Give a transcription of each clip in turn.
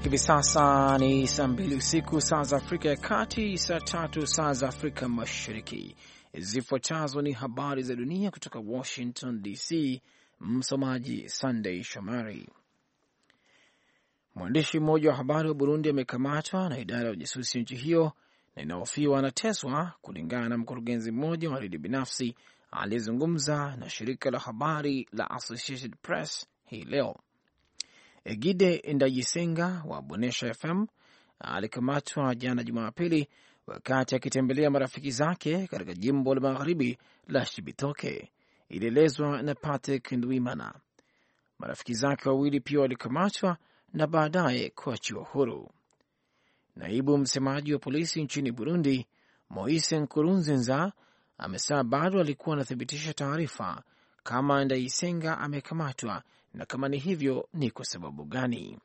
Hivi sasa ni saa 2 usiku saa za Afrika ya Kati, saa 3 saa za Afrika Mashariki. Zifuatazo ni habari za dunia kutoka Washington DC. Msomaji Sunday Shomari. Mwandishi mmoja wa habari wa Burundi amekamatwa na idara ya ujasusi nchi hiyo na inahofiwa anateswa, kulingana na mkurugenzi mmoja wa redio binafsi aliyezungumza na shirika la habari la Associated Press hii leo. Egide Ndayisenga wa Bonesha FM alikamatwa jana Jumapili wakati akitembelea marafiki zake katika jimbo la magharibi la Cibitoke, ilielezwa na Patrick Ndwimana. Marafiki zake wawili pia walikamatwa na baadaye kuachiwa huru. Naibu msemaji wa polisi nchini Burundi, Moise Nkurunziza, amesema bado alikuwa anathibitisha taarifa kama Ndayisenga amekamatwa na kama ni hivyo ni kwa sababu gani.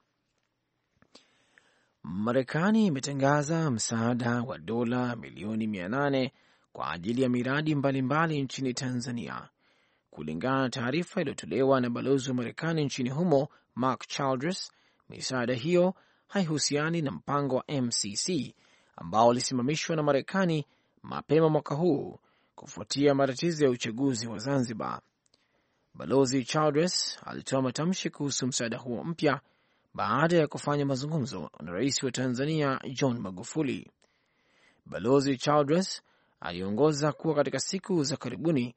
Marekani imetangaza msaada wa dola milioni 800 kwa ajili ya miradi mbalimbali nchini Tanzania. Kulingana na taarifa iliyotolewa na balozi wa Marekani nchini humo Mark Childress, misaada hiyo haihusiani na mpango wa MCC ambao ulisimamishwa na Marekani mapema mwaka huu kufuatia matatizo ya uchaguzi wa Zanzibar. Balozi Childress alitoa matamshi kuhusu msaada huo mpya baada ya kufanya mazungumzo na rais wa Tanzania John Magufuli. Balozi Childress aliongeza kuwa katika siku za karibuni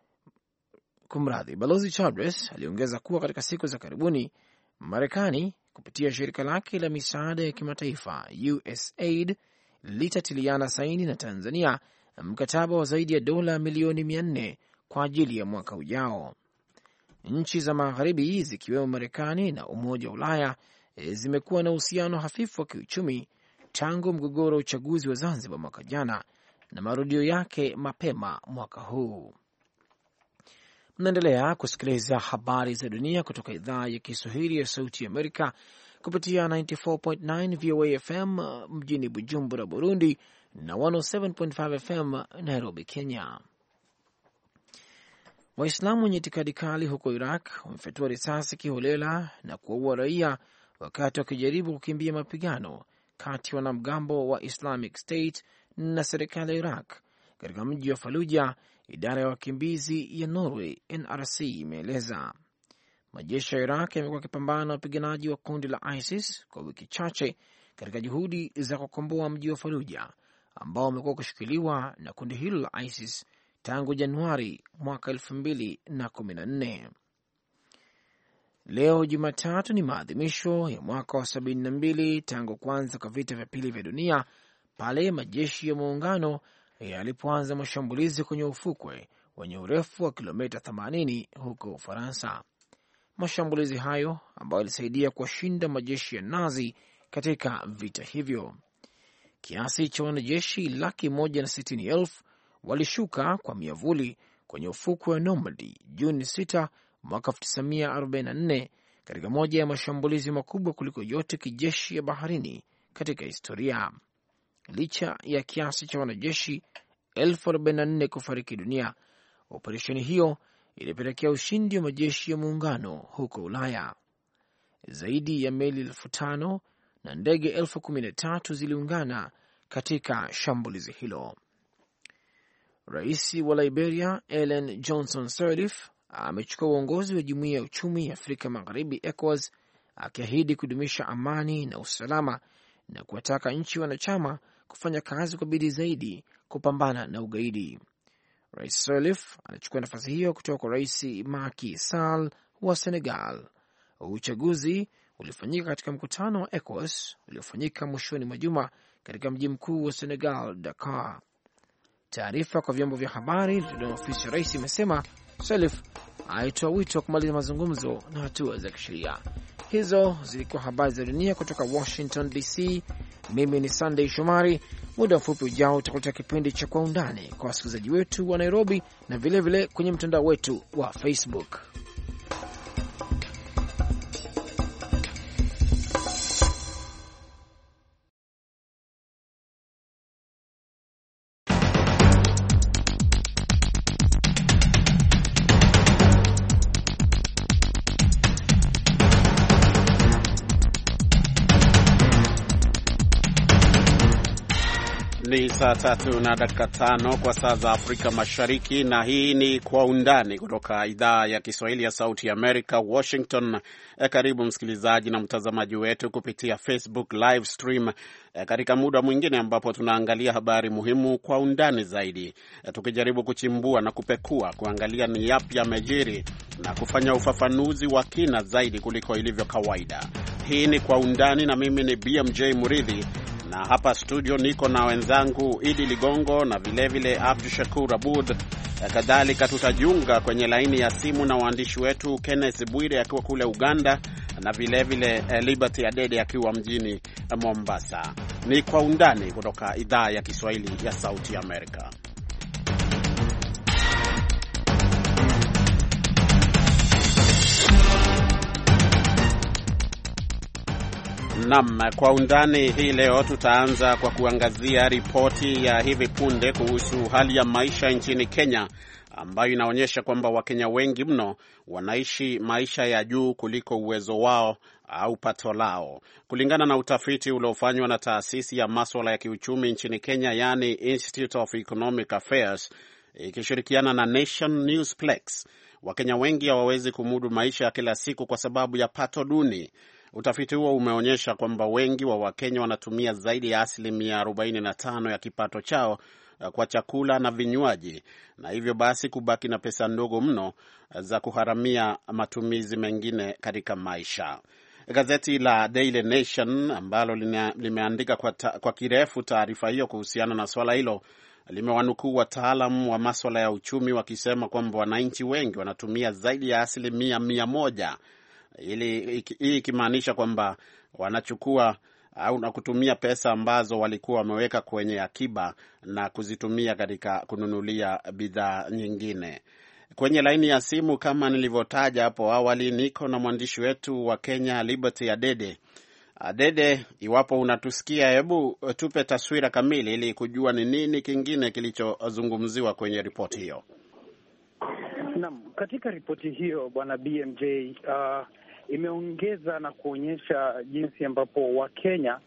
Marekani kupitia shirika lake la misaada ya kimataifa USAID litatiliana saini na Tanzania mkataba wa zaidi ya dola milioni 400 kwa ajili ya mwaka ujao. Nchi za magharibi zikiwemo Marekani na Umoja wa Ulaya zimekuwa na uhusiano hafifu wa kiuchumi tangu mgogoro wa uchaguzi wa Zanzibar mwaka jana na marudio yake mapema mwaka huu. Mnaendelea kusikiliza habari za dunia kutoka idhaa ya Kiswahili ya Sauti ya Amerika kupitia 94.9 VOA FM mjini Bujumbura, Burundi na 107.5 FM Nairobi, Kenya. Waislamu wenye itikadi kali huko Iraq wamefyatua risasi kiholela na kuwaua raia wakati wakijaribu kukimbia mapigano kati ya wanamgambo wa Islamic State na serikali ya Iraq katika mji wa Fallujah. Idara ya wakimbizi ya Norway NRC imeeleza majeshi ya Iraq yamekuwa yakipambana na wapiganaji wa kundi la ISIS kwa wiki chache katika juhudi za kukomboa mji wa Fallujah ambao umekuwa kushikiliwa na kundi hilo la ISIS tangu Januari mwaka 2014. Leo Jumatatu ni maadhimisho ya mwaka wa 72 tangu kuanza kwa vita vya pili vya dunia, pale majeshi ya muungano yalipoanza mashambulizi kwenye ufukwe wenye urefu wa kilomita 80 huko Ufaransa. Mashambulizi hayo ambayo yalisaidia kuwashinda majeshi ya Nazi katika vita hivyo. Kiasi cha wanajeshi 160,000 walishuka kwa miavuli kwenye ufukwe wa Normandy Juni 6 mwaka 1944 katika moja ya mashambulizi makubwa kuliko yote kijeshi ya baharini katika historia. Licha ya kiasi cha wanajeshi 44,000 kufariki dunia, operesheni hiyo ilipelekea ushindi wa majeshi ya muungano huko Ulaya. Zaidi ya meli 5,000 na ndege 13,000 ziliungana katika shambulizi hilo. Rais wa Liberia Ellen Johnson Sirleaf amechukua uongozi wa Jumuiya ya Uchumi ya Afrika Magharibi ECOWAS, akiahidi kudumisha amani na usalama na kuwataka nchi wanachama kufanya kazi kwa bidii zaidi kupambana na ugaidi. Rais Sirleaf anachukua nafasi hiyo kutoka kwa Rais Macky Sall wa Senegal. Uchaguzi ulifanyika katika mkutano wa ECOWAS uliofanyika mwishoni mwa juma katika mji mkuu wa Senegal, Dakar. Taarifa kwa vyombo vya habari na ofisi ya rais imesema Sirleaf alitoa wito wa kumaliza mazungumzo na hatua za kisheria. Hizo zilikuwa habari za dunia kutoka Washington DC. Mimi ni Sunday Shomari. Muda mfupi ujao utakuletea kipindi cha Kwa Undani kwa wasikilizaji wetu wa Nairobi na vilevile kwenye mtandao wetu wa Facebook. Ni saa 3:05 kwa saa za Afrika Mashariki, na hii ni Kwa Undani kutoka idhaa ya Kiswahili ya Sauti ya Amerika, Washington. Karibu msikilizaji na mtazamaji wetu kupitia Facebook live stream katika muda mwingine ambapo tunaangalia habari muhimu kwa undani zaidi, tukijaribu kuchimbua na kupekua, kuangalia ni yapi yamejiri na kufanya ufafanuzi wa kina zaidi kuliko ilivyo kawaida. Hii ni Kwa Undani na mimi ni BMJ Muridhi, na hapa studio niko na wenzangu Idi Ligongo na vilevile Abdu Shakur Abud. Kadhalika tutajiunga kwenye laini ya simu na waandishi wetu Kenneth Bwire akiwa kule Uganda na vilevile Liberty Adede akiwa mjini Mombasa. Ni Kwa Undani kutoka idhaa ya Kiswahili ya Sauti ya Amerika. Naam, Kwa Undani hii leo tutaanza kwa kuangazia ripoti ya hivi punde kuhusu hali ya maisha nchini Kenya, ambayo inaonyesha kwamba Wakenya wengi mno wanaishi maisha ya juu kuliko uwezo wao au pato lao. Kulingana na utafiti uliofanywa na taasisi ya masuala ya kiuchumi nchini Kenya, yani Institute of Economic Affairs, ikishirikiana na Nation Newsplex, Wakenya wengi hawawezi kumudu maisha ya kila siku kwa sababu ya pato duni. Utafiti huo umeonyesha kwamba wengi wa Wakenya wanatumia zaidi ya 45% ya kipato chao kwa chakula na vinywaji, na hivyo basi kubaki na pesa ndogo mno za kuharamia matumizi mengine katika maisha. Gazeti la Daily Nation ambalo limeandika kwa kirefu taarifa hiyo kuhusiana na swala hilo limewanukuu wataalamu wa masuala ya uchumi wakisema kwamba wananchi wengi wanatumia zaidi ya 100%, hii ikimaanisha kwamba wanachukua au na kutumia pesa ambazo walikuwa wameweka kwenye akiba na kuzitumia katika kununulia bidhaa nyingine. Kwenye laini ya simu, kama nilivyotaja hapo awali, niko na mwandishi wetu wa Kenya Liberty Adede. Adede, iwapo unatusikia, hebu tupe taswira kamili ili kujua ni nini kingine kilichozungumziwa kwenye ripoti hiyo. Naam, katika ripoti hiyo bwana BMJ imeongeza na kuonyesha jinsi ambapo Wakenya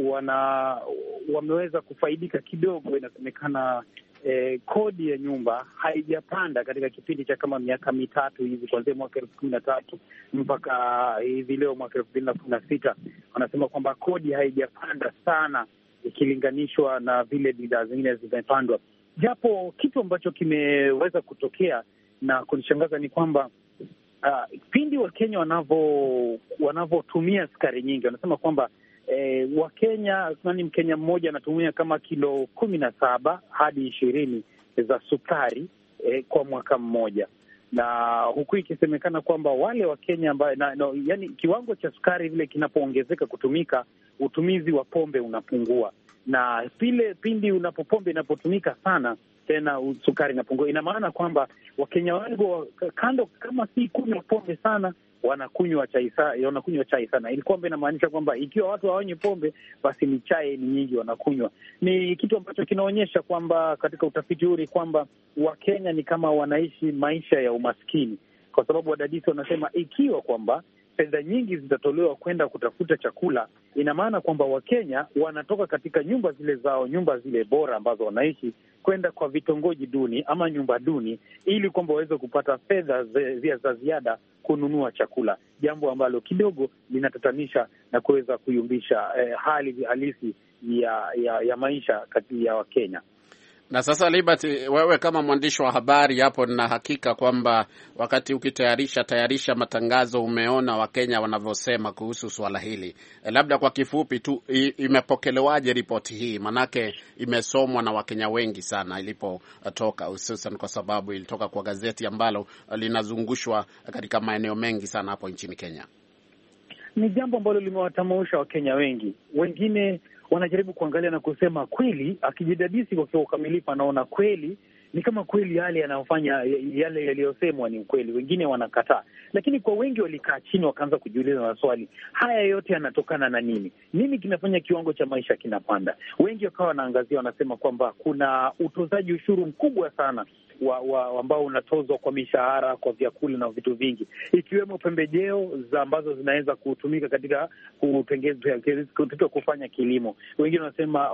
wameweza kufaidika kidogo. Inasemekana kodi ya nyumba haijapanda katika kipindi cha kama miaka mitatu hivi, kuanzia mwaka 2013 mpaka hivi leo mwaka 2016. Wanasema kwamba kodi haijapanda sana ikilinganishwa na vile bidhaa zingine zimepandwa, japo kitu ambacho kimeweza kutokea na kunishangaza ni kwamba pindi Wakenya wanavyotumia sukari nyingi, wanasema kwamba Wakenya, Mkenya mmoja anatumia kama kilo 17 hadi 20 za sukari kwa mwaka mmoja, na huku ikisemekana kwamba wale Wakenya yani kiwango cha sukari vile kinapoongezeka kutumika, utumizi wa pombe unapungua, na pindi pombe inapotumika sana tena sukari inapungua. Ina maana kwamba Wakenya wengi kando, kama si kunywa pombe sana, wanakunywa chai sana, ili kwamba inamaanisha kwamba ikiwa watu hawanywi pombe, basi ni chai ni nyingi wanakunywa. Ni kitu ambacho kinaonyesha kwamba katika utafiti huu ni kwamba Wakenya ni kama wanaishi maisha ya umaskini, kwa sababu wadadisi wanasema ikiwa kwamba fedha nyingi zitatolewa kwenda kutafuta chakula, ina maana kwamba Wakenya wanatoka katika nyumba zile bora ambazo wanaishi kwenda kwa vitongoji duni ama nyumba duni, ili kwamba waweze kupata fedha za ziada kununua chakula, jambo ambalo kidogo linatatanisha na kuweza kuyumbisha hali halisi ya maisha kati ya Wakenya. Na sasa Liberty, wewe kama mwandishi wa habari hapo, na hakika kwamba wakati ukitayarisha matangazo umeona Wakenya wanavyosema kuhusu swala hili. Labda kwa kifupi tu, imepokelewaje ripoti hii? Manake imesomwa na Wakenya wengi sana ilipotoka, hususan kwa sababu ilitoka kwa gazeti ambalo linazungushwa katika maeneo mengi sana hapo nchini Kenya. Ni jambo ambalo limewatamausha Wakenya wengi. Wengine wanajaribu kuangalia na kusema kweli, akijidadisi kwa ukamilifu anaona kweli ni kama kweli yale yanayofanya yale yaliyosemwa ni ukweli. Wengine wanakataa, lakini kwa wengi walikaa chini wakaanza kujiuliza maswali, haya yote yanatokana na nini? Nini kinafanya kiwango cha maisha kinapanda? Wengi wakawa wanaangazia, wanasema kwamba kuna utozaji ushuru mkubwa sana ambao unatozwa kwa mishahara, kwa vyakula na vitu vingi, ikiwemo pembejeo ambazo zinaweza kutumika katika katika kufanya kilimo. Wengine wanasema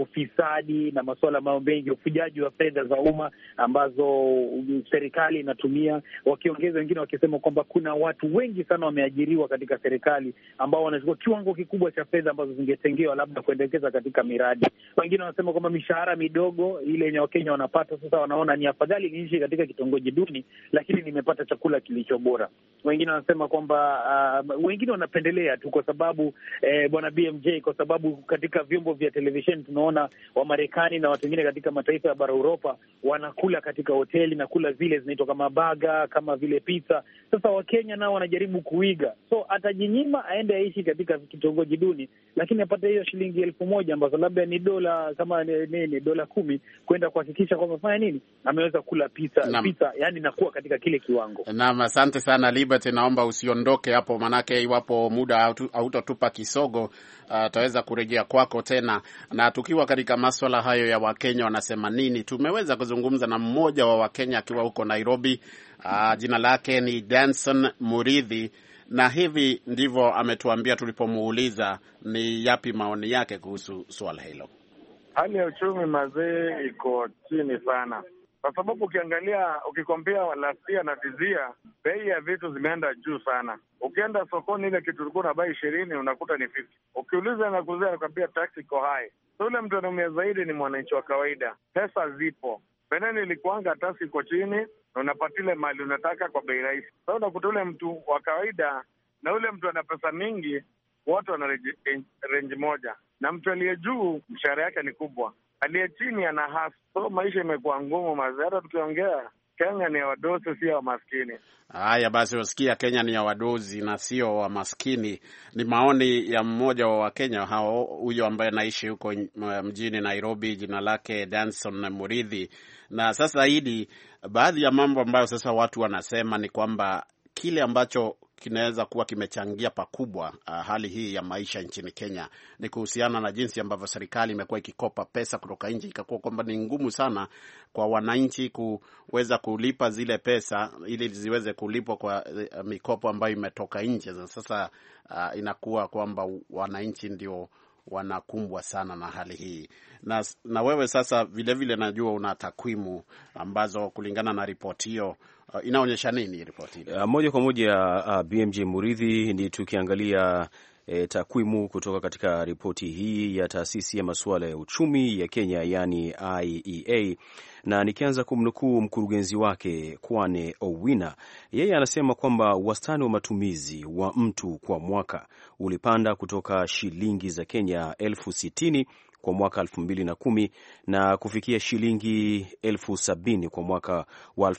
ufisadi na masuala ambayo mengi, ufujaji wa fedha za umma ambazo serikali inatumia. Wakiongeza, wengine wakisema kwamba kuna watu wengi sana wameajiriwa katika serikali ambao wanachukua kiwango kikubwa cha fedha ambazo zingetengewa labda kuendekeza katika miradi. Wengine wanasema kwamba mishahara midogo ile yenye Wakenya wanapata sasa, wanaona ni afadhali niishi katika kitongoji duni lakini nimepata chakula kilicho bora. Wengine wanasema kwamba wengine wanapendelea tu kwa sababu bwana BMJ, kwa sababu katika vyombo vya televisheni tunaona Wamarekani na watu wengine katika mataifa ya bara Europa wanakula katika hoteli na kula zile zinaitwa kama baga, kama vile pizza. Sasa Wakenya nao wanajaribu kuiga, so atajinyima aende aishi katika kitongoji duni, lakini apate hiyo shilingi 1,000 ambazo labda ni dola kama nini, dola 10, kwenda kuhakikisha kwamba fanya nini, ameweza kula pizza, yani nakuwa katika kile kiwango. Naam, asante sana Liberty, naomba usiondoke hapo, manake iwapo muda hautotupa kisogo tutaweza kurejea kwako tena. Na tukiwa katika masuala hayo ya Wakenya wanasema nini, tumeweza kuzungumza na mmoja wa Wakenya akiwa huko Nairobi. Jina lake ni Danson Muridhi, na hivi ndivyo ametuambia tulipomuuliza ni yapi maoni yake kuhusu swala hilo. Hali ya uchumi mazee iko chini sana, kwa sababu ukikompea last year na dizia, bei ya vitu zimeenda juu sana. Ukienda sokoni, ile kitu ulikuwa unabai 20 unakuta ni 50. Ukiuliza na kuzia nakwambia tax iko high. So ule mtu anaumia zaidi ni mwananchi wa kawaida. Pesa zipo. Beneni ilikuanga tax iko chini na unapata ile mali unataka kwa bei rahisi. So unakuta ule mtu wa kawaida na ule mtu ana pesa mingi, wote wana range moja. Na mtu aliye juu mshahara yake ni kubwa, aliye chini ana hasa. So maisha imekuwa ngumu mazee. Hata tukiongea Kenya ni ya wadosi, sio wa maskini. Haya basi, usikia Kenya ni ya wadosi na sio wa maskini. Ni maoni ya mmoja wa Wakenya hao, huyo ambaye anaishi huko mjini Nairobi, jina lake Danson Muridhi. Na sasa hili baadhi ya mambo ambayo sasa watu wanasema ni kwamba kile ambacho kinaweza kuwa kimechangia pakubwa hali hii ya maisha nchini Kenya ni kuhusiana na jinsi ambavyo serikali imekuwa ikikopa pesa kutoka nje, ikakuwa kwamba ni ngumu sana kwa wananchi kuweza kulipa zile pesa ili ziweze kulipwa kwa mikopo ambayo imetoka nje. Sasa inakuwa kwamba wananchi ndio wanakumbwa sana na hali hii. Na wewe sasa vile najua una takwimu ambazo kulingana na ripoti hiyo inaonyesha nini ripoti hiyo? Moja kwa moja BMJ Muridhi, ni tukiangalia takwimu kutoka katika ripoti hii ya taasisi ya masuala ya uchumi ya Kenya, yani IEA, na nikianza kumnukuu mkurugenzi wake Kwane Owina, yeye anasema kwamba wastani wa matumizi wa mtu kwa mwaka ulipanda kutoka shilingi za Kenya 60,000 kwa mwaka 2010 na kufikia shilingi 70,000 kwa mwaka wa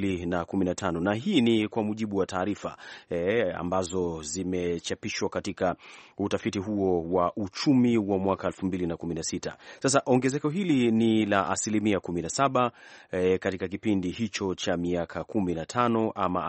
2015, na hii ni kwa mujibu wa taarifa ambazo zimechapishwa katika utafiti huo wa uchumi wa mwaka 2016. Sasa ongezeko hili ni la 17% katika kipindi hicho cha miaka 15, ama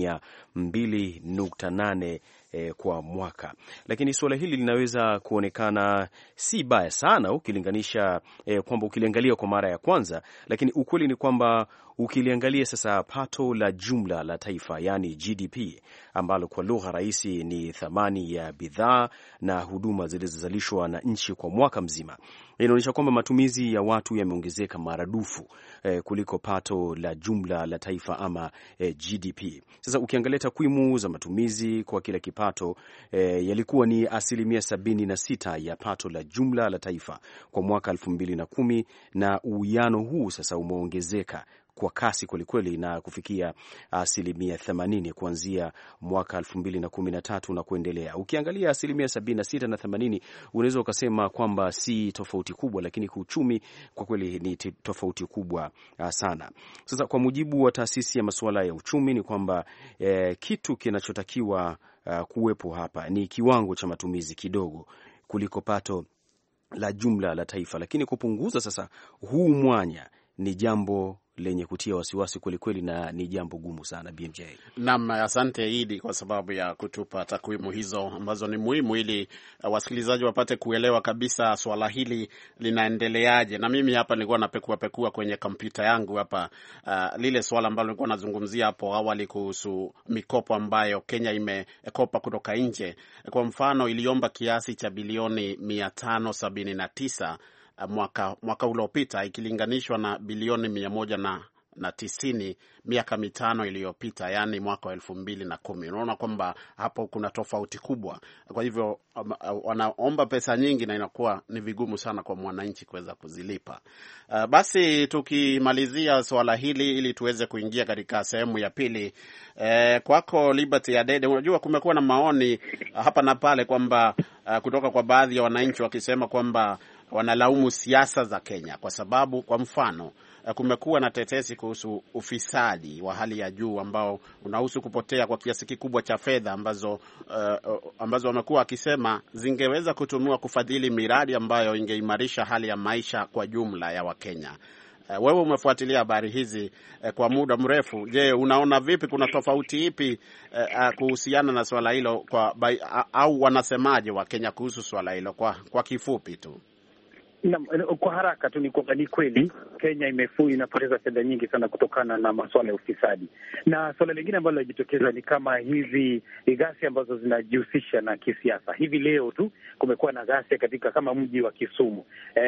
2.8 kwa mwaka. Lakini suala hili linaweza kuonekana si baya sana ukilinganisha kwamba ukiliangalia kwa mara ya kwanza, lakini ukweli ni kwamba ukiliangalia sasa pato la jumla la taifa, yani GDP, ambalo kwa lugha rahisi ni thamani ya bidhaa na huduma zilizozalishwa na nchi kwa mwaka mzima, inaonyesha kwamba matumizi ya watu yameongezeka maradufu kuliko pato la jumla la taifa ama GDP. Sasa ukiangalia takwimu za matumizi kwa kila kipato yalikuwa ni 76% ya pato la jumla la taifa kwa mwaka 2010, na uwiano huu sasa umeongezeka kwa kasi kwelikweli na kufikia 80% kuanzia mwaka 2013 na kuendelea. Ukiangalia 76% na 80, unaweza ukasema kwamba si tofauti kubwa, lakini kwa uchumi kwa kweli ni tofauti kubwa sana. Sasa kwa mujibu wa taasisi ya masuala ya uchumi ni kwamba kitu kinachotakiwa kuwepo hapa ni kiwango cha matumizi kidogo kuliko pato la jumla la taifa, lakini kupunguza sasa huu mwanya ni jambo lenye kutia wasiwasi kwelikweli na ni jambo gumu sana. BMJ. Naam, asante Idi kwa sababu ya kutupa takwimu hizo ambazo ni muhimu ili wasikilizaji wapate kuelewa kabisa swala hili linaendeleaje. Na mimi hapa nilikuwa napekua kwenye kompyuta yangu hapa lile swala ambalo nilikuwa nazungumzia hapo awali kuhusu mikopo ambayo Kenya imekopa kutoka nje. Kwa mfano iliomba kiasi cha bilioni 579 mwaka uliopita ikilinganishwa na bilioni 190 miaka mitano iliyopita, yani mwaka wa 2010. Unaona kwamba hapo kuna tofauti kubwa. Kwa hivyo wanaomba pesa nyingi na inakuwa ni vigumu sana kwa mwananchi kuweza kuzilipa. Basi tukimalizia swala hili ili tuweze kuingia katika sehemu ya pili. Kwako Liberty Adede, unajua kumekuwa na maoni hapa na pale kwamba kutoka kwa baadhi ya wananchi wakisema kwamba wanalaumu siasa za Kenya kwa sababu, kwa mfano, kumekuwa na tetesi kuhusu ufisadi wa hali ya juu ambao unahusu kupotea kwa kiasi kikubwa cha fedha ambazo wamekuwa wakisema zingeweza kutumiwa kufadhili miradi ambayo ingeimarisha hali ya maisha kwa jumla ya Wakenya. Wewe umefuatilia habari hizi kwa muda mrefu. Je, unaona vipi, kuna tofauti ipi kuhusiana na swala hilo au wanasemaje wa Kenya kuhusu swala hilo kwa kifupi tu? Kwa haraka tu ni kweli Kenya inapoteza fedha nyingi sana kutokana na masuala ya ufisadi, na swala lingine ambalo linajitokeza ni kama hizi ghasia ambazo zinajihusisha na kisiasa. Hivi leo tu kumekuwa na ghasia katika kama mji wa Kisumu,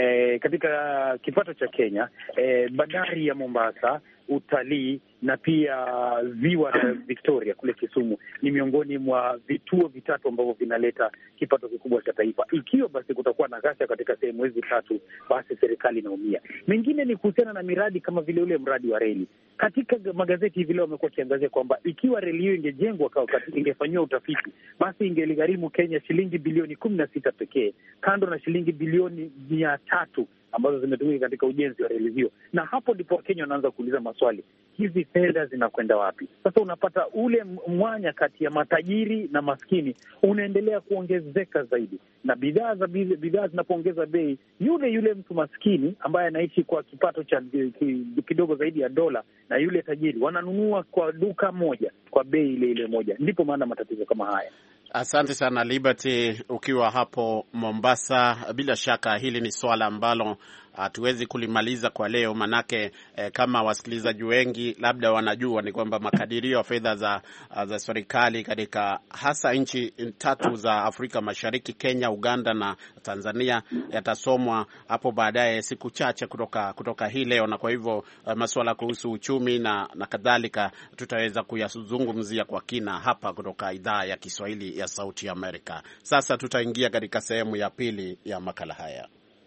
katika kipato cha Kenya, bandari ya Mombasa, utalii na pia ziwa la Victoria kule Kisumu ni miongoni mwa vituo vitatu ambavyo vinaleta kipato kikubwa cha taifa. Ikiwa basi kutakuwa na ghasia katika sehemu hizi tatu, basi serikali inaumia. Mengine ni kuhusiana na miradi kama vile ule mradi wa reli. Katika magazeti hivi leo wamekuwa kiangazia kwamba ikiwa reli hiyo ingejengwa ingefanyiwa utafiti, basi ingeligharimu Kenya shilingi bilioni 16 pekee, kando na shilingi bilioni 300 ambazo zimetumika katika ujenzi wa reli hiyo. Na hapo ndipo Wakenya wanaanza kuuliza maswali, hizi fedha zinakwenda wapi? Sasa unapata ule mwanya kati ya matajiri na maskini unaendelea kuongezeka zaidi, na bidhaa zinapoongeza bei, yule mtu maskini ambaye anaishi kwa kipato cha kidogo zaidi ya dola na yule tajiri wananunua kwa duka moja kwa bei ile moja. Ndipo maana matatizo kama haya. Asante sana Liberty, ukiwa hapo Mombasa. Bila shaka hili ni swala ambalo hatuwezi kulimaliza kwa leo, manake kama wasikilizaji wengi labda wanajua ni kwamba makadirio ya fedha za serikali katika hasa nchi tatu za Afrika Mashariki, Kenya, Uganda na Tanzania, yatasomwa hapo baadaye siku chache kutoka hii leo, na kwa hivyo masuala kuhusu uchumi na kadhalika tutaweza kuyazungumzia kwa kina hapa kutoka idhaa ya Kiswahili ya Sauti ya Amerika. Sasa tutaingia katika sehemu ya pili ya makala haya.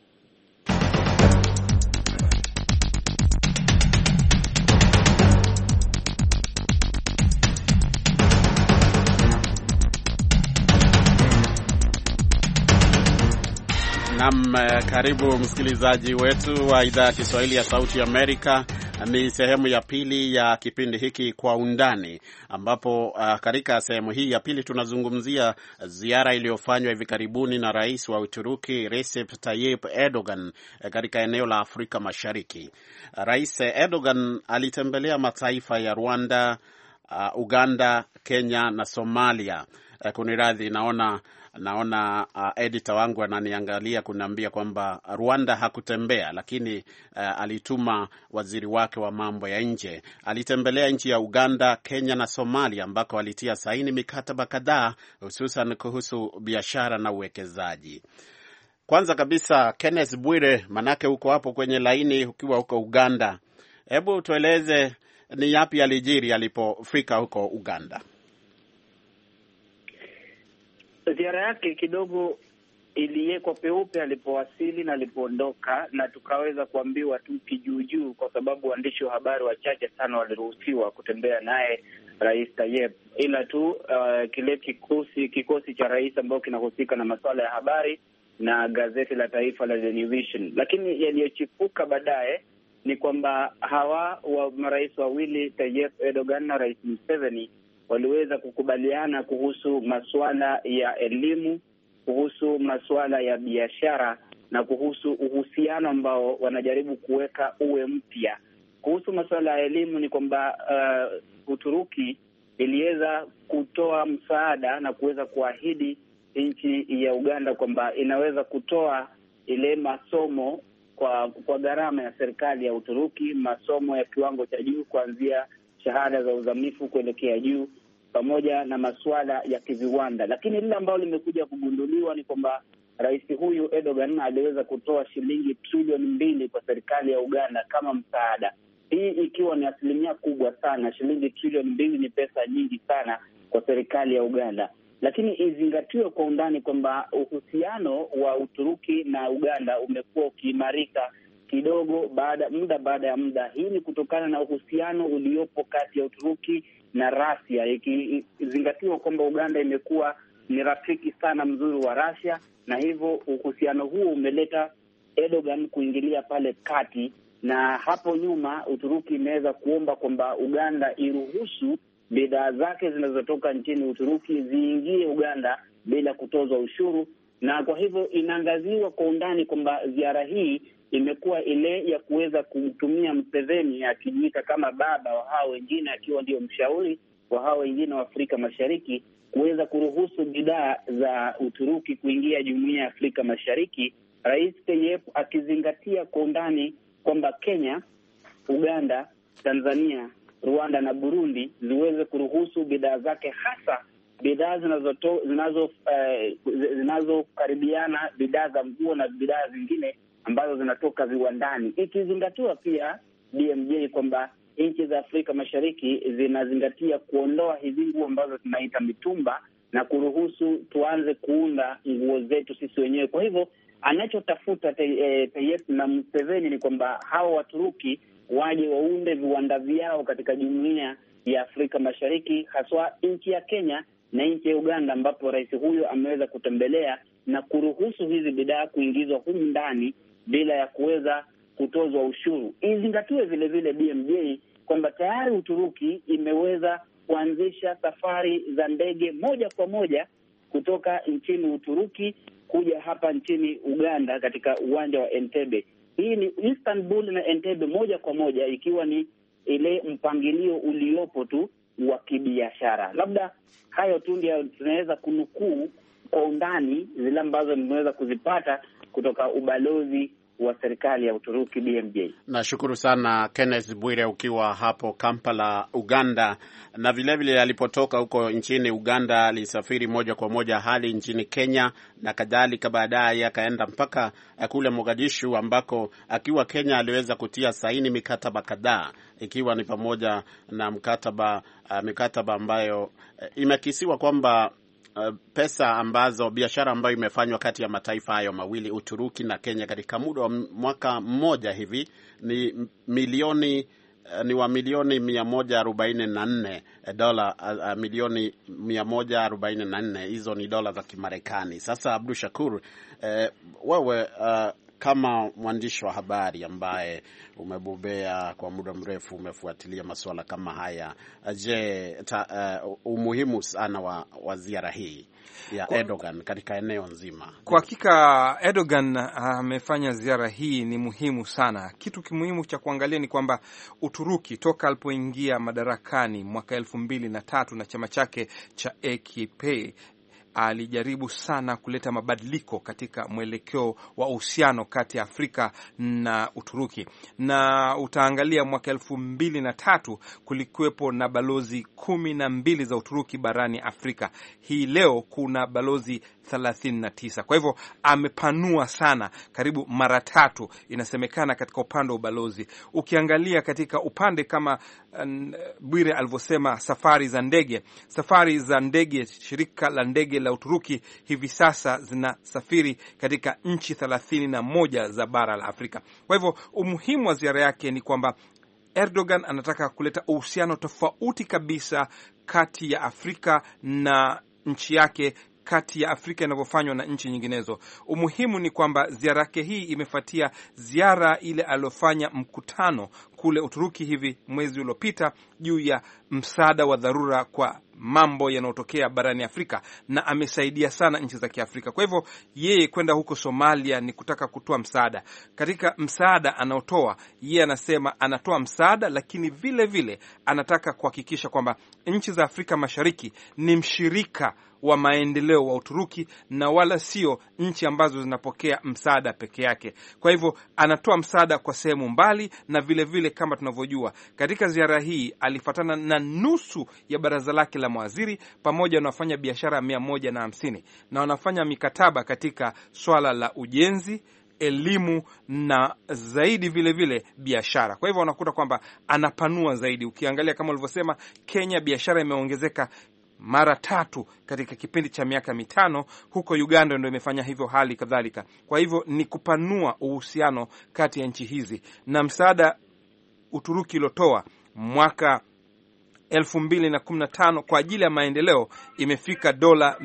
Naam, karibu msikilizaji wetu wa idhaa ya Kiswahili ya Sauti ya Amerika. Ni sehemu ya pili ya kipindi hiki Kwa Undani, ambapo katika sehemu hii ya pili tunazungumzia ziara iliyofanywa hivi karibuni na Rais wa Uturuki Recep Tayyip Erdogan katika eneo la Afrika Mashariki. Rais Erdogan alitembelea mataifa ya Rwanda, Uganda, Kenya na Somalia. Kuniradhi, naona editor wangu ananiangalia kuniambia kwamba Rwanda hakutembea, lakini alituma waziri wake wa mambo ya nje. Alitembelea nchi ya Uganda, Kenya na Somalia ambako alitia saini mikataba kadhaa hususan kuhusu biashara na uwekezaji. Kwanza kabisa, Kenneth Bwire, manake uko hapo kwenye laini ukiwa huko Uganda. Hebu tueleze ni yapi alijiri alipofika huko Uganda? Ziara yake kidogo iliwekwa peupe alipowasili na alipoondoka, na tukaweza kuambiwa tu kijuujuu, kwa sababu waandishi wa habari wachache sana waliruhusiwa kutembea naye Rais Tayyip, ila tu kile kikosi cha rais ambao kinahusika na masuala ya habari na gazeti la taifa la The New Vision. Lakini yaliyochipuka baadaye ni kwamba hawa marais wawili, Tayyip Erdogan na Rais Museveni, waliweza kukubaliana kuhusu masuala ya elimu, kuhusu masuala ya biashara na kuhusu uhusiano ambao wanajaribu kuweka uwe mpya kuhusu masuala ya elimu ni kwamba Uturuki iliweza kutoa msaada na kuweza kuahidi nchi ya Uganda kwamba inaweza kutoa ile masomo kwa gharama ya serikali ya Uturuki, masomo ya kiwango cha juu kuanzia shahada za uzamifu kuelekea juu, pamoja na masuala ya kiviwanda. Lakini lile ambalo limekuja kugunduliwa ni kwamba rais huyu Erdogan aliweza kutoa shilingi trilioni 2 kwa serikali ya Uganda kama msaada. Hii ikiwa ni asilimia kubwa sana. Shilingi trilioni 2 ni pesa nyingi sana kwa serikali ya Uganda. Lakini izingatiwe kwa undani kwamba uhusiano wa Uturuki na Uganda umekuwa ukiimarika kidogo baada ya muda. Hii ni kutokana na uhusiano uliopo kati ya Uturuki na Russia, ikizingatiwa kwamba Uganda imekuwa ni rafiki sana mzuri wa Russia, na hivyo uhusiano huo umeleta Erdogan kuingilia pale kati. Na hapo nyuma Uturuki imeweza kuomba kwamba Uganda iruhusu bidhaa zake zinazotoka nchini Uturuki ziingie Uganda bila kutozwa ushuru, na kwa hivyo inaangaziwa kwa undani kwamba ziara hii imekuwa ile ya kuweza kumtumia Museveni, akijiita kama baba wa hao wengine, akiwa ndio mshauri wa hao wengine wa Afrika Mashariki, kuweza kuruhusu bidhaa za Uturuki kuingia Jumuiya ya Afrika Mashariki. Rais Tayyip akizingatia kwa undani kwamba Kenya, Uganda, Tanzania, Rwanda na Burundi ziweze kuruhusu bidhaa zake, hasa bidhaa zinazokaribiana, bidhaa za nguo na bidhaa zingine ambazo zinatoka viwandani, ikizingatiwa pia BMJ kwamba nchi za Afrika Mashariki zinazingatia kuondoa hizi nguo ambazo tunaita mitumba na kuruhusu tuanze kuunda nguo zetu sisi wenyewe. Kwa hivyo anachotafuta Tayyip na Museveni ni kwamba hao Waturuki waje waunde viwanda vyao katika Jumuiya ya Afrika Mashariki, haswa nchi ya Kenya na nchi ya Uganda, ambapo rais huyo ameweza kutembelea na kuruhusu hizi bidhaa kuingizwa humu ndani bila ya kuweza kutozwa ushuru. Izingatiwe vile vile BMJ kwamba tayari Uturuki imeweza kuanzisha safari za ndege moja kwa moja kutoka nchini Uturuki kuja hapa nchini Uganda katika uwanja wa Entebbe. Hii ni Istanbul na Entebbe moja kwa moja, ikiwa ni ile mpangilio uliopo tu wa kibiashara. Labda hayo tu ndio tunaweza kunukuu kwa undani zile ambazo nimeweza kuzipata kutoka ubalozi wa serikali ya Uturuki. BMJ, nashukuru sana Kenneth Bwire ukiwa hapo Kampala, Uganda. Na vile alipotoka huko nchini Uganda alisafiri moja kwa moja hadi nchini Kenya na kadhalika, baadaye akaenda mpaka kule Mogadishu, ambako akiwa Kenya aliweza kutia saini mikataba kadhaa, ikiwa ni pamoja na mikataba ambayo imekisiwa kwamba pesa ambazo biashara ambayo imefanywa kati ya mataifa hayo mawili, Uturuki na Kenya, katika muda wa mwaka mmoja hivi ni milioni 144 dola, milioni 144. Hizo ni dola za Kimarekani. Sasa Abdul Shakur, wewe kama mwandishi wa habari ambaye umebobea kwa muda mrefu, umefuatilia masuala kama haya, je, umuhimu sana wa ziara hii ya Erdogan katika eneo nzima? Kwa hakika Erdogan amefanya ziara hii ni muhimu sana. Kitu kimuhimu cha kuangalia ni kwamba Uturuki toka alipoingia madarakani mwaka 2003 na chama chake cha AKP alijaribu sana kuleta mabadiliko katika mwelekeo wa uhusiano kati ya Afrika na Uturuki. Na utaangalia mwaka 2003 kulikuwepo na balozi 12 za Uturuki barani Afrika. Hii leo kuna balozi 39. Kwa hivyo amepanua sana, karibu mara 3 inasemekana katika upande wa ubalozi. Ukiangalia katika upande kama Bwire alivyosema, safari za ndege, shirika la ndege la Uturuki hivi sasa zinasafiri katika nchi 31 za bara la Afrika. Kwa hivyo umuhimu wa ziara yake ni kwamba Erdogan anataka kuleta uhusiano tofauti kabisa kati ya Afrika na nchi yake, kati ya Afrika inavyofanywa na nchi nyinginezo. Umuhimu ni kwamba ziara yake hii imefuatia ziara ile aliyofanya mkutano kule Uturuki hivi mwezi uliopita juu ya msaada wa dharura kwa mambo yanayotokea barani Afrika, na amesaidia sana nchi za Kiafrika. Kwa hivyo yeye kwenda huko Somalia ni kutaka kutoa msaada. Katika msaada anaotoa, yeye anasema anatoa msaada, lakini vile vile anataka kuhakikisha kwamba nchi za Afrika Mashariki ni mshirika wa maendeleo wa Uturuki na wala sio nchi ambazo zinapokea msaada peke yake. Kwa hivyo anatoa msaada kwa sehemu mbali, na vile vile kama tunavyojua katika ziara hii alifuatana na nusu ya baraza lake la mawaziri pamoja na wafanya biashara 150 na wanafanya mikataba katika swala la ujenzi, elimu na zaidi vile vile biashara. Kwa hivyo unakuta kwamba anapanua zaidi. Ukiangalia kama ulivyosema, Kenya biashara imeongezeka mara 3 katika kipindi cha miaka 5. Huko Uganda ndio imefanya hivyo hali kadhalika. Kwa hivyo ni kupanua uhusiano kati ya nchi hizi, na msaada Uturuki ilotoa mwaka 2015 kwa ajili ya maendeleo imefika dola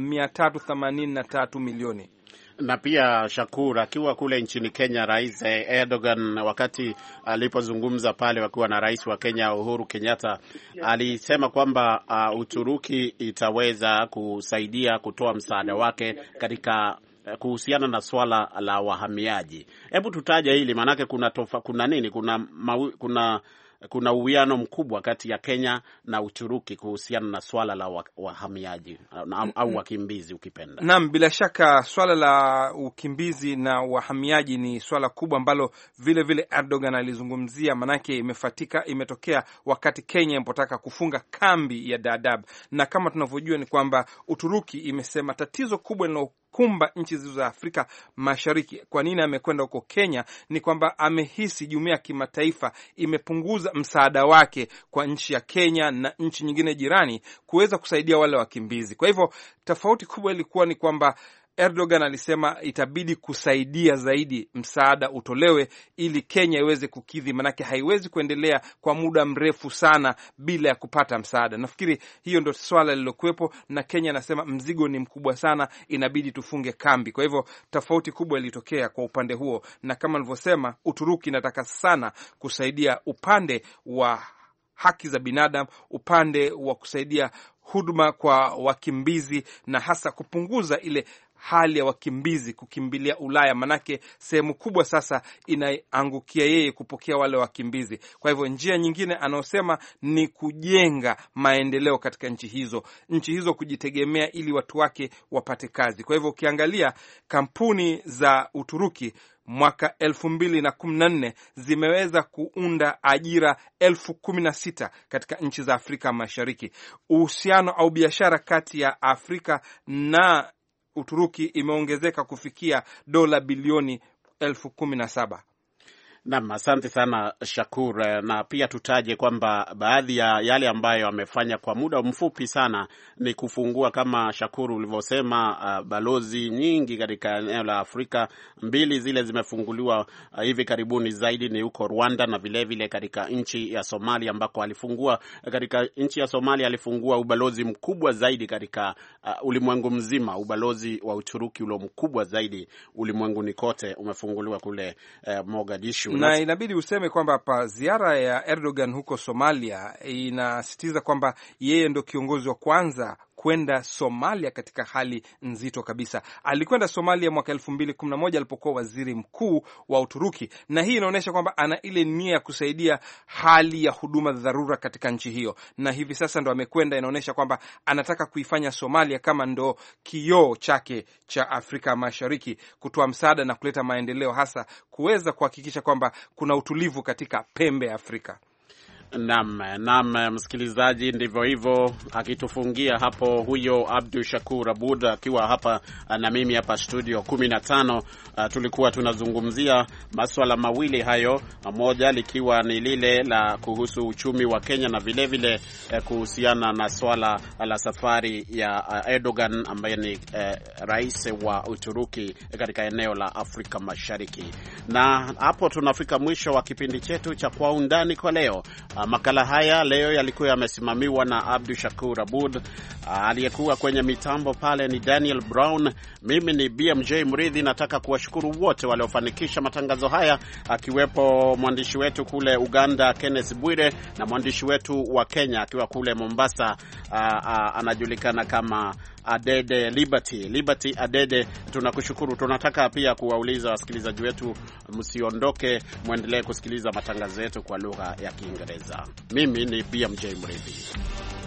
383 milioni. Na pia Shakur, akiwa kule nchini Kenya, Rais Erdogan wakati alipozungumza pale wakiwa na rais wa Kenya Uhuru Kenyatta, alisema kwamba Uturuki itaweza kusaidia kutoa msaada wake katika kuhusiana na swala la wahamiaji. Hebu tutaje hili, maanake kuna nini? Kuna uwiano mkubwa kati ya Kenya na Uturuki kuhusiana na swala la wahamiaji au wakimbizi ukipenda. Naam, bila shaka swala la ukimbizi na wahamiaji ni swala kubwa ambalo vile vile Erdogan alizungumzia, manake imetokea wakati Kenya ilipotaka kufunga kambi ya Dadaab, na kama tunavyojua ni kwamba Uturuki imesema tatizo kubwa kumba nchi za Afrika Mashariki. Kwa nini amekwenda huko Kenya? Ni kwamba amehisi jumuiya ya kimataifa imepunguza msaada wake kwa nchi ya Kenya na nchi nyingine jirani kuweza kusaidia wale wakimbizi. Kwa hivyo tofauti kubwa ilikuwa ni kwamba Erdogan alisema itabidi kusaidia zaidi, msaada utolewe ili Kenya iweze kukidhi, manake haiwezi kuendelea kwa muda mrefu sana bila ya kupata msaada. Nafikiri hiyo ndio swala lilokuwepo, na Kenya anasema mzigo ni mkubwa sana, inabidi tufunge kambi. Kwa hivyo tofauti kubwa ilitokea kwa upande huo, na kama nilivyosema, Uturuki inataka sana kusaidia upande wa haki za binadamu, upande wa kusaidia huduma kwa wakimbizi, na hasa kupunguza ile hali ya wakimbizi kukimbilia Ulaya, manake sehemu kubwa sasa inaangukia yeye kupokea wale wakimbizi. Kwa hivyo njia nyingine anaosema ni kujenga maendeleo katika nchi hizo kujitegemea ili watu wake wapate kazi. Kwa hivyo ukiangalia kampuni za Uturuki mwaka 2014 zimeweza kuunda ajira 16,000 katika nchi za Afrika Mashariki. Uhusiano au biashara kati ya Afrika na Uturuki imeongezeka kufikia dola bilioni 17,000. Naam, asante sana Shakur, na pia tutaje kwamba baadhi ya yale ambayo amefanya kwa muda mfupi sana ni kufungua, kama Shakur ulivyosema, balozi nyingi katika eneo la Afrika. 2 zile zimefunguliwa hivi karibuni, zaidi ni huko Rwanda na vile vile katika nchi ya Somalia, ambako katika nchi ya Somalia alifungua ubalozi mkubwa zaidi katika ulimwengu mzima. Ubalozi wa Uturuki ule mkubwa zaidi ulimwenguni kote umefunguliwa kule Mogadishu. Na inabidi useme kwamba hapa ziara ya Erdogan huko Somalia inasisitiza kwamba yeye ndo kiongozi wa kwanza kwenda Somalia katika hali nzito kabisa. Alikwenda Somalia mwaka 2011 alipokuwa waziri mkuu wa Uturuki, na hii inaonyesha kwamba ana ile nia ya kusaidia hali ya huduma za dharura katika nchi hiyo, na hivi sasa ndo amekwenda. Inaonyesha kwamba anataka kuifanya Somalia kama ndo kioo chake cha Afrika Mashariki, kutoa msaada na kuleta maendeleo, hasa kuweza kuhakikisha kwamba kuna utulivu katika pembe ya Afrika. Naam, msikilizaji, ndivyo hivyo akitufungia hapo huyo Abdu Shakur Abud akiwa hapa na mimi hapa studio 15. Tulikuwa tunazungumzia masuala mawili hayo, moja likiwa ni lile la kuhusu uchumi wa Kenya na vile vile kuhusiana na swala la safari ya Erdogan ambaye ni rais wa Uturuki katika eneo la Afrika Mashariki. Na hapo tunafika mwisho wa kipindi chetu cha Kwa Undani kwa leo. Makala haya leo yalikuwa yamesimamiwa na Abdu Shakur Abud. Aliyekuwa kwenye mitambo pale ni Daniel Brown. Mimi ni BMJ Mridhi. Nataka kuwashukuru wote waliofanikisha matangazo haya, akiwepo mwandishi wetu kule Uganda Kenneth Bwire na mwandishi wetu wa Kenya akiwa kule Mombasa, anajulikana kama Adede Liberty Adede. Tunakushukuru. Tunataka pia kuwauliza wasikilizaji wetu, msiondoke, muendelee kusikiliza matangazo yetu kwa lugha ya Kiingereza. Mimi ni BMJ Mridhi.